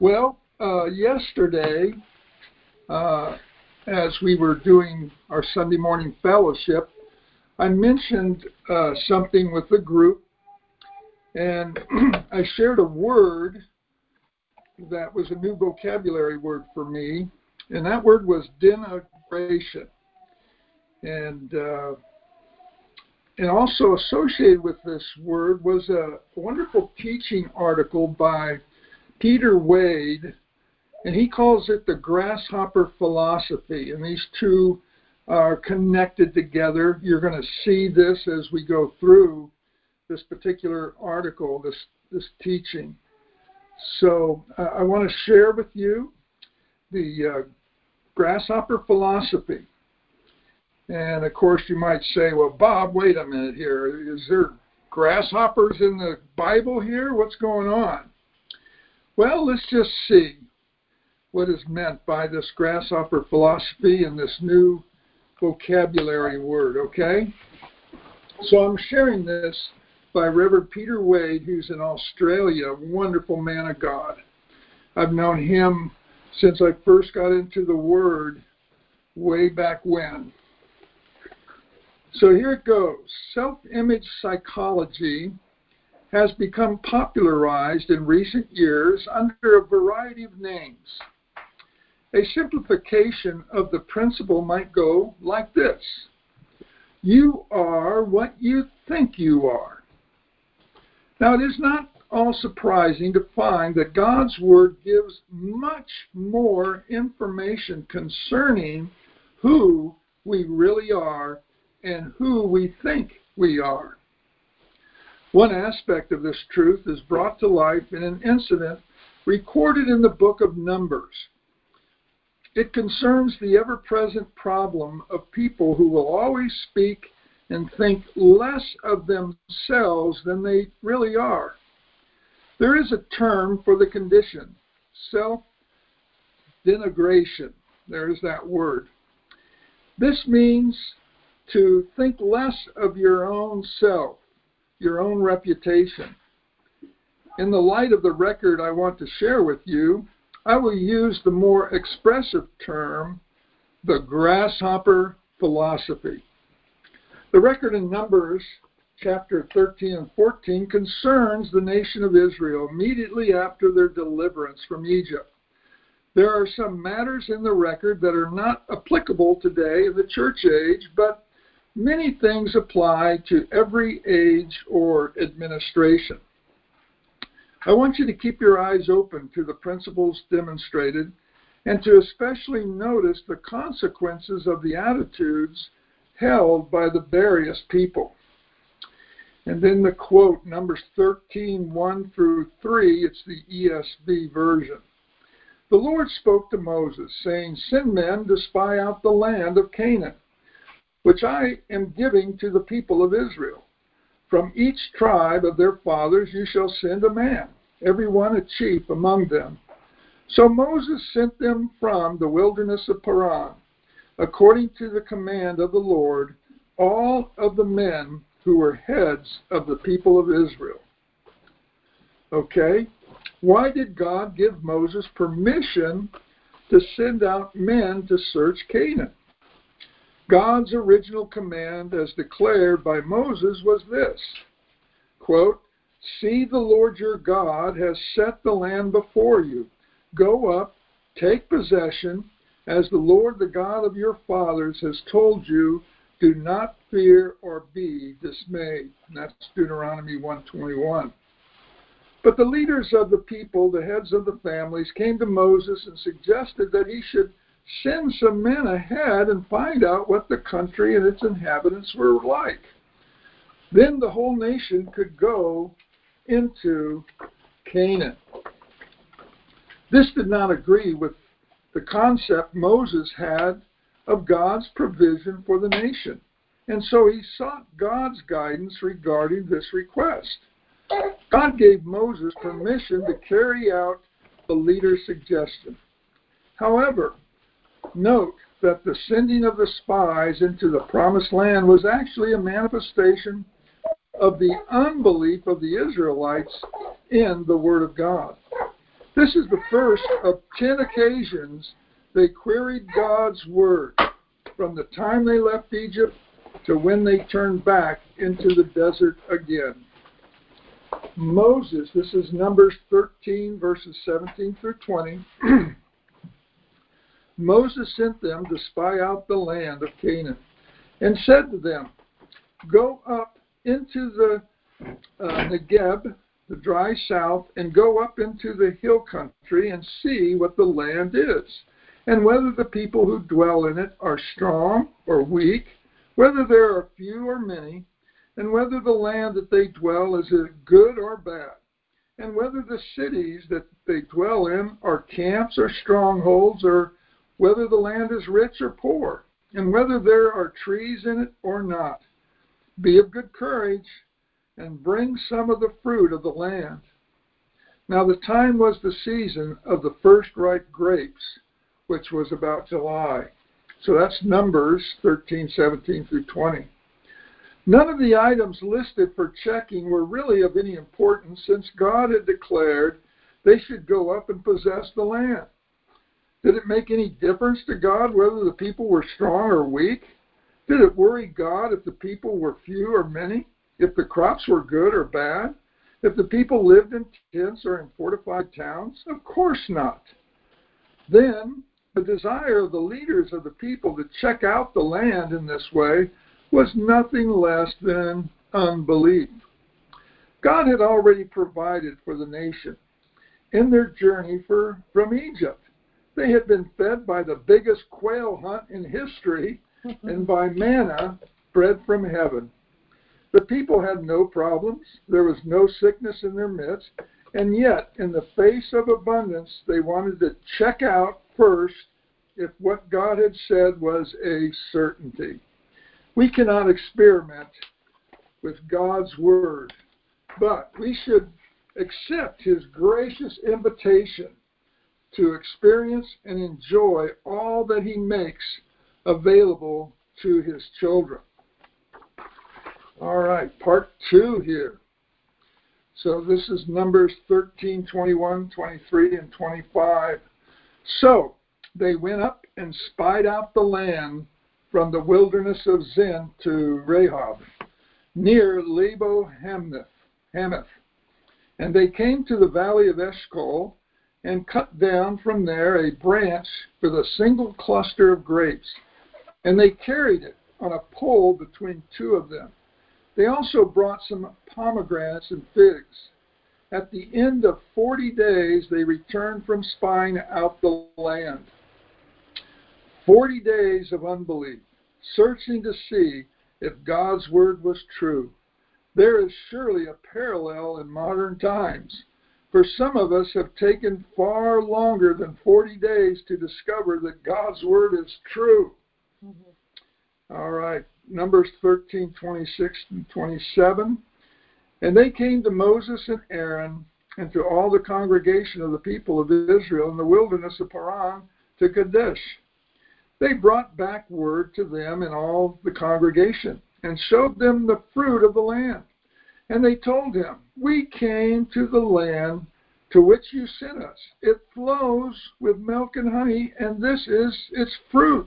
Well, yesterday, as we were doing our Sunday morning fellowship, I mentioned something with the group, and I shared a word that was a new vocabulary word for me, and that word was denigration. And also associated with this word was a wonderful teaching article by Peter Wade, and he calls it the grasshopper philosophy. And these two are connected together. You're going to see this as we go through this particular article, this teaching. So I want to share with you the grasshopper philosophy. And of course you might say, well, Bob, wait a minute here. Is there grasshoppers in the Bible here? What's going on? Well, let's just see what is meant by this grasshopper philosophy and this new vocabulary word, okay? So I'm sharing this by Reverend Peter Wade, who's in Australia, a wonderful man of God. I've known him since I first got into the Word way back when. So here it goes. Self-image psychology has become popularized in recent years under a variety of names. A simplification of the principle might go like this. You are what you think you are. Now, it is not all surprising to find that God's Word gives much more information concerning who we really are and who we think we are. One aspect of this truth is brought to life in an incident recorded in the book of Numbers. It concerns the ever-present problem of people who will always speak and think less of themselves than they really are. There is a term for the condition, self-denigration. There's that word. This means to think less of your own self, your own reputation. In the light of the record I want to share with you, I will use the more expressive term, the grasshopper philosophy. The record in Numbers chapter 13 and 14 concerns the nation of Israel immediately after their deliverance from Egypt. There are some matters in the record that are not applicable today in the church age, but many things apply to every age or administration. I want you to keep your eyes open to the principles demonstrated and to especially notice the consequences of the attitudes held by the various people. And then the quote, Numbers 13, 1 through 3, it's the ESV version. The Lord spoke to Moses, saying, Send men to spy out the land of Canaan, which I am giving to the people of Israel. From each tribe of their fathers you shall send a man, every one a chief among them. So Moses sent them from the wilderness of Paran, according to the command of the Lord, all of the men who were heads of the people of Israel. Okay, why did God give Moses permission to send out men to search Canaan? God's original command, as declared by Moses, was this, quote, See, the Lord your God has set the land before you. Go up, take possession, as the Lord, the God of your fathers, has told you. Do not fear or be dismayed. And that's Deuteronomy 1:21. But the leaders of the people, the heads of the families, came to Moses and suggested that he should send some men ahead and find out what the country and its inhabitants were like. Then the whole nation could go into Canaan. This did not agree with the concept Moses had of God's provision for the nation. And so he sought God's guidance regarding this request. God gave Moses permission to carry out the leader's suggestion. However, note that the sending of the spies into the promised land was actually a manifestation of the unbelief of the Israelites in the Word of God. This is the first of 10 occasions they queried God's word from the time they left Egypt to when they turned back into the desert again. Moses, this is Numbers 13, verses 17 through 20. Moses sent them to spy out the land of Canaan and said to them, "Go up into the Negeb, the dry south, and go up into the hill country and see what the land is, and whether the people who dwell in it are strong or weak, whether there are few or many, and whether the land that they dwell is good or bad, and whether the cities that they dwell in are camps or strongholds, or whether the land is rich or poor, and whether there are trees in it or not. Be of good courage, and bring some of the fruit of the land." Now the time was the season of the first ripe grapes, which was about July. So that's Numbers 13, 17 through 20. None of the items listed for checking were really of any importance, since God had declared they should go up and possess the land. Did it make any difference to God whether the people were strong or weak? Did it worry God if the people were few or many? If the crops were good or bad? If the people lived in tents or in fortified towns? Of course not. Then, the desire of the leaders of the people to check out the land in this way was nothing less than unbelief. God had already provided for the nation in their journey from Egypt. They had been fed by the biggest quail hunt in history and by manna bread from heaven. The people had no problems. There was no sickness in their midst. And yet, in the face of abundance, they wanted to check out first if what God had said was a certainty. We cannot experiment with God's word, but we should accept his gracious invitation to experience and enjoy all that he makes available to his children. All right, part 2 here. So this is Numbers 13, 21, 23, and 25. So they went up and spied out the land from the wilderness of Zin to Rahab, near Lebo Hamath. And they came to the valley of Eshcol and cut down from there a branch with a single cluster of grapes. And they carried it on a pole between two of them. They also brought some pomegranates and figs. At the end of 40 days, they returned from spying out the land. 40 days of unbelief, searching to see if God's word was true. There is surely a parallel in modern times, for some of us have taken far longer than 40 days to discover that God's word is true. Mm-hmm. All right, Numbers 13, 26 and 27. And they came to Moses and Aaron and to all the congregation of the people of Israel in the wilderness of Paran to Kadesh. They brought back word to them and all the congregation and showed them the fruit of the land. And they told him, "We came to the land to which you sent us. It flows with milk and honey, and this is its fruit."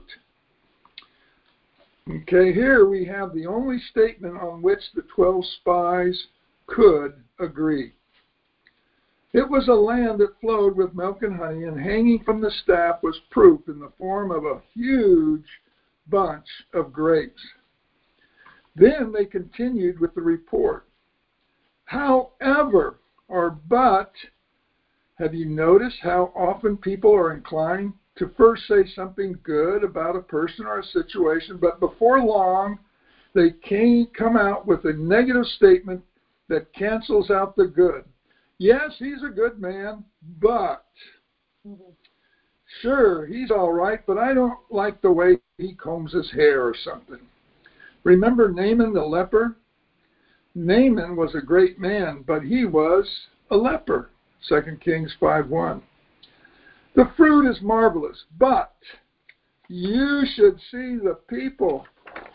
Okay, here we have the only statement on which the 12 spies could agree. It was a land that flowed with milk and honey, and hanging from the staff was proof in the form of a huge bunch of grapes. Then they continued with the report. However, but, have you noticed how often people are inclined to first say something good about a person or a situation, but before long they come out with a negative statement that cancels out the good? Yes, he's a good man, but sure, he's all right, but I don't like the way he combs his hair or something. Remember Naaman the leper? Naaman was a great man, but he was a leper. 2 Kings 5:1. The fruit is marvelous, but you should see the people.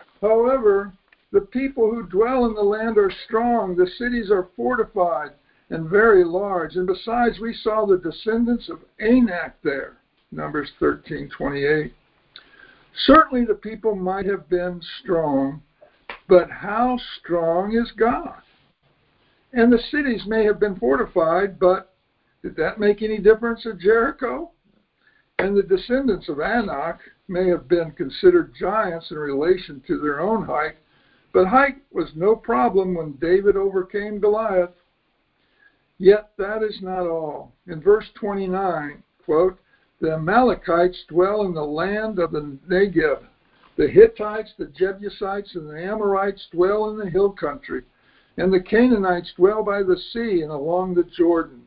However, the people who dwell in the land are strong. The cities are fortified, and very large. And besides, we saw the descendants of Anak there, Numbers 13:28. Certainly the people might have been strong, but how strong is God? And the cities may have been fortified, but did that make any difference at Jericho? And the descendants of Anak may have been considered giants in relation to their own height, but height was no problem when David overcame Goliath. Yet that is not all. In verse 29, quote, the Amalekites dwell in the land of the Negev. The Hittites, the Jebusites, and the Amorites dwell in the hill country. And the Canaanites dwell by the sea and along the Jordan.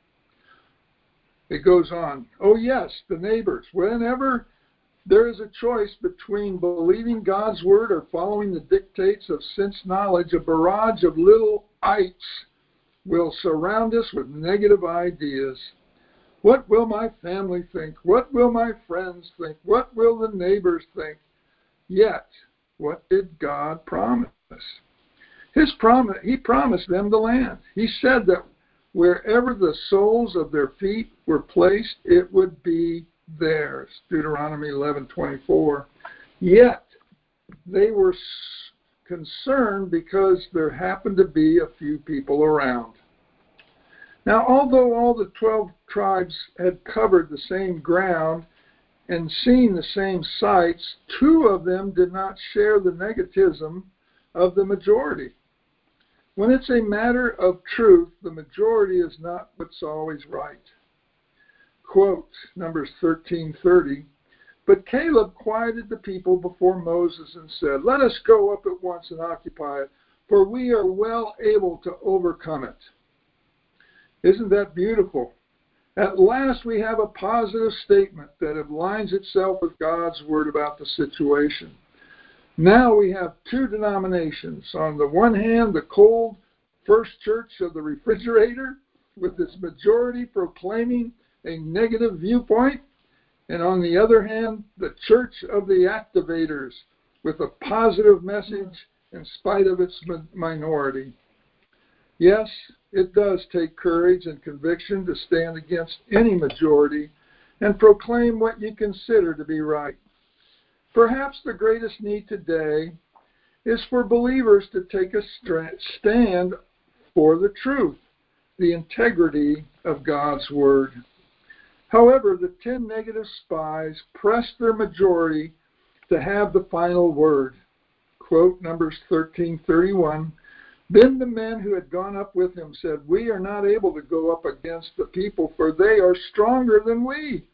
It goes on. Oh, yes, the neighbors. Whenever there is a choice between believing God's word or following the dictates of sense knowledge, a barrage of little ites will surround us with negative ideas. What will my family think? What will my friends think? What will the neighbors think? Yet, what did God promise? He promised them the land. He said that wherever the soles of their feet were placed, it would be theirs. Deuteronomy 11:24. Yet, they were concerned because there happened to be a few people around. Now, although all the 12 tribes had covered the same ground and seen the same sights, 2 of them did not share the negativism of the majority. When it's a matter of truth, the majority is not what's always right. Quote, Numbers 13:30, but Caleb quieted the people before Moses and said, let us go up at once and occupy it, for we are well able to overcome it. Isn't that beautiful? At last we have a positive statement that aligns itself with God's word about the situation. Now we have 2 denominations. On the one hand, the cold first church of the refrigerator, with its majority proclaiming a negative viewpoint, and on the other hand, the church of the activators, with a positive message in spite of its minority. Yes, it does take courage and conviction to stand against any majority and proclaim what you consider to be right. Perhaps the greatest need today is for believers to take a stand for the truth, the integrity of God's word. However, the 10 negative spies pressed their majority to have the final word. Quote, Numbers 13:31. Then the men who had gone up with him said, we are not able to go up against the people, for they are stronger than we.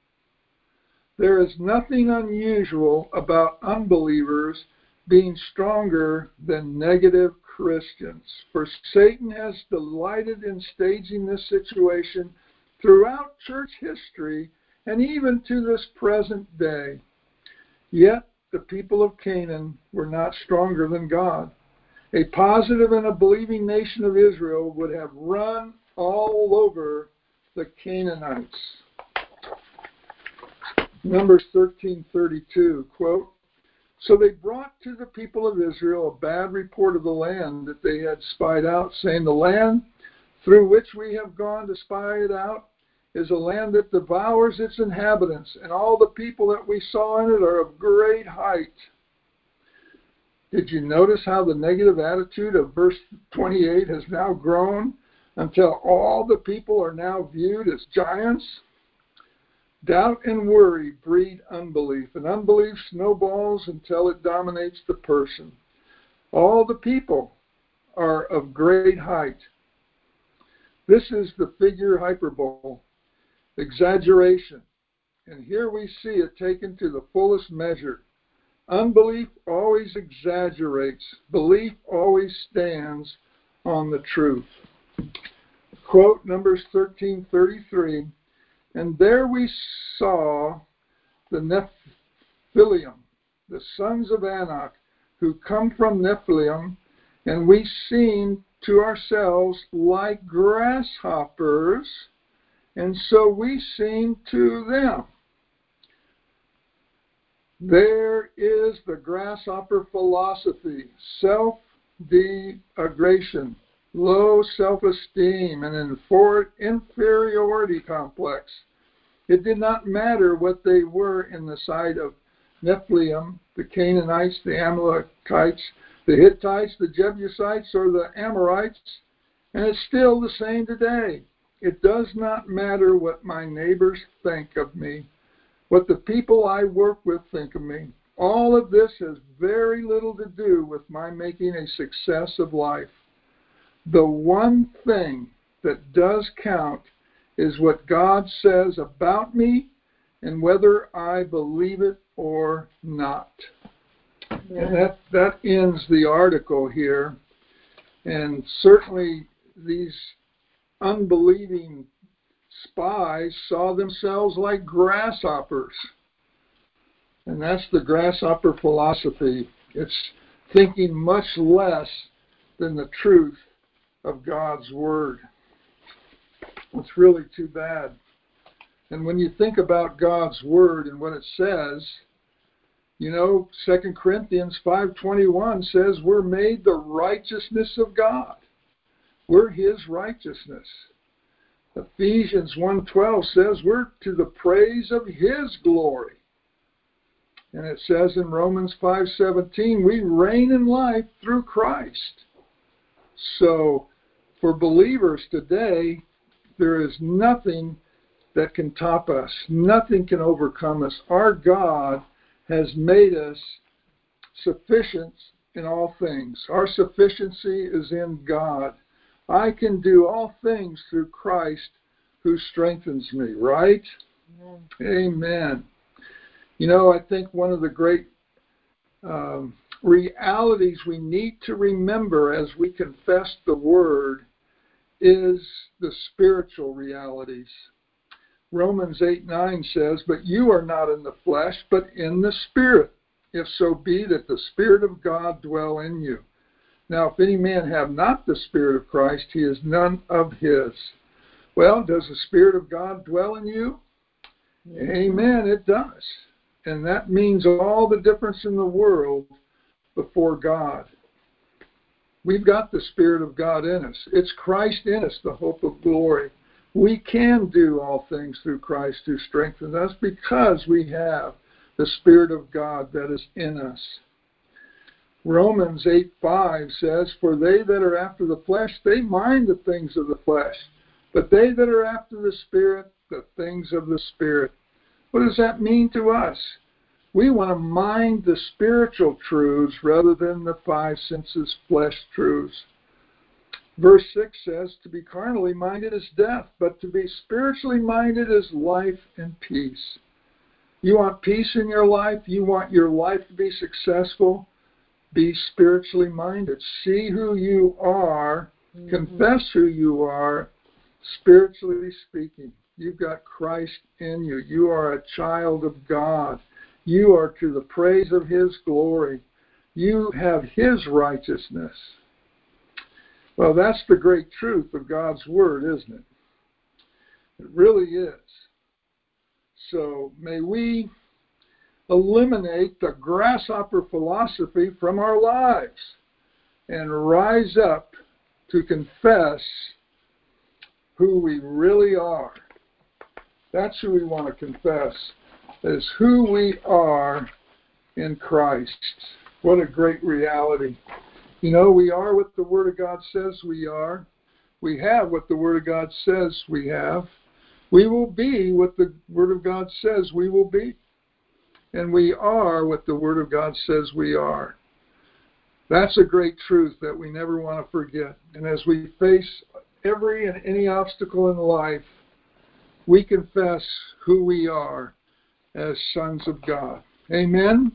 There is nothing unusual about unbelievers being stronger than negative Christians, for Satan has delighted in staging this situation throughout church history and even to this present day. Yet the people of Canaan were not stronger than God. A positive and a believing nation of Israel would have run all over the Canaanites. Numbers 13:32, quote, so they brought to the people of Israel a bad report of the land that they had spied out, saying, the land through which we have gone to spy it out is a land that devours its inhabitants, and all the people that we saw in it are of great height. Did you notice how the negative attitude of verse 28 has now grown until all the people are now viewed as giants? Doubt and worry breed unbelief, and unbelief snowballs until it dominates the person. All the people are of great height. This is the figure hyperbole, exaggeration, and here we see it taken to the fullest measure. Unbelief always exaggerates. Belief always stands on the truth. Quote, Numbers 13:33, and there we saw the Nephilim, the sons of Anak, who come from Nephilim, and we seemed to ourselves like grasshoppers, and so we seemed to them. There is the grasshopper philosophy, self-degradation, low self-esteem, and inferiority complex. It did not matter what they were in the sight of Nephilim, the Canaanites, the Amalekites, the Hittites, the Jebusites, or the Amorites, and it's still the same today. It does not matter what my neighbors think of me, what the people I work with think of me. All of this has very little to do with my making a success of life. The one thing that does count is what God says about me and whether I believe it or not. And that ends the article here. And certainly these unbelieving spies saw themselves like grasshoppers. And that's the grasshopper philosophy. It's thinking much less than the truth of God's Word. It's really too bad. And when you think about God's Word and what it says, you know, 2 Corinthians 5:21 says we're made the righteousness of God. We're His righteousness. Ephesians 1:12 says we're to the praise of His glory. And it says in Romans 5:17, we reign in life through Christ. So for believers today, there is nothing that can top us. Nothing can overcome us. Our God has made us sufficient in all things. Our sufficiency is in God. I can do all things through Christ who strengthens me, right? Amen. You know, I think one of the great realities we need to remember as we confess the Word is the spiritual realities. Romans 8:9 says, but you are not in the flesh, but in the Spirit, if so be that the Spirit of God dwell in you. Now, if any man have not the Spirit of Christ, he is none of his. Well, does the Spirit of God dwell in you? Amen, it does. And that means all the difference in the world before God. We've got the Spirit of God in us. It's Christ in us, the hope of glory. We can do all things through Christ who strengthens us because we have the Spirit of God that is in us. Romans 8:5 says, for they that are after the flesh, they mind the things of the flesh. But they that are after the Spirit, the things of the Spirit. What does that mean to us? We want to mind the spiritual truths rather than the five senses flesh truths. Verse 6 says, to be carnally minded is death, but to be spiritually minded is life and peace. You want peace in your life? You want your life to be successful? Be spiritually minded. See who you are. Confess who you are, spiritually speaking. You've got Christ in you. You are a child of God. You are to the praise of His glory. You have His righteousness. Well, that's the great truth of God's Word, isn't it? It really is. So may we eliminate the grasshopper philosophy from our lives and rise up to confess who we really are. That's who we want to confess, is who we are in Christ. What a great reality. You know, we are what the Word of God says we are. We have what the Word of God says we have. We will be what the Word of God says we will be. And we are what the Word of God says we are. That's a great truth that we never want to forget. And as we face every and any obstacle in life, we confess who we are as sons of God. Amen?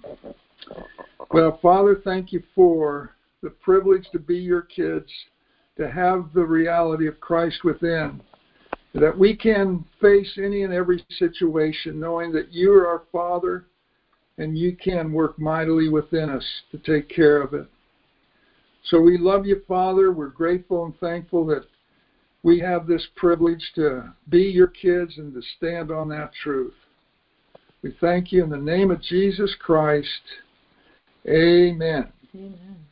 Well, Father, thank you for the privilege to be your kids, to have the reality of Christ within, that we can face any and every situation knowing that you are our Father and you can work mightily within us to take care of it. So we love you, Father. We're grateful and thankful that we have this privilege to be your kids and to stand on that truth. We thank you in the name of Jesus Christ. Amen. Amen.